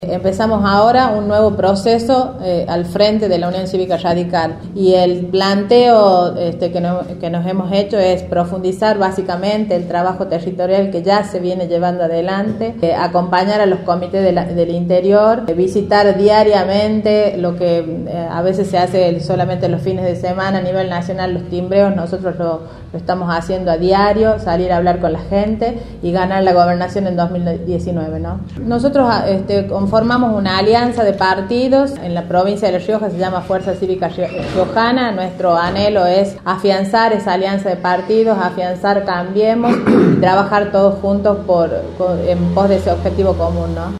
Empezamos ahora un nuevo proceso al frente de la Unión Cívica Radical y el planteo que nos hemos hecho es profundizar básicamente el trabajo territorial que ya se viene llevando adelante, acompañar a los comités del interior, visitar diariamente lo que a veces se hace solamente los fines de semana a nivel nacional, los timbreos, nosotros lo estamos haciendo a diario, salir a hablar con la gente y ganar la gobernación en 2019, ¿no? Nosotros conformamos una alianza de partidos en la provincia de La Rioja, se llama Fuerza Cívica Riojana. Nuestro anhelo es afianzar esa alianza de partidos, afianzar Cambiemos y trabajar todos juntos en pos de ese objetivo común, ¿no?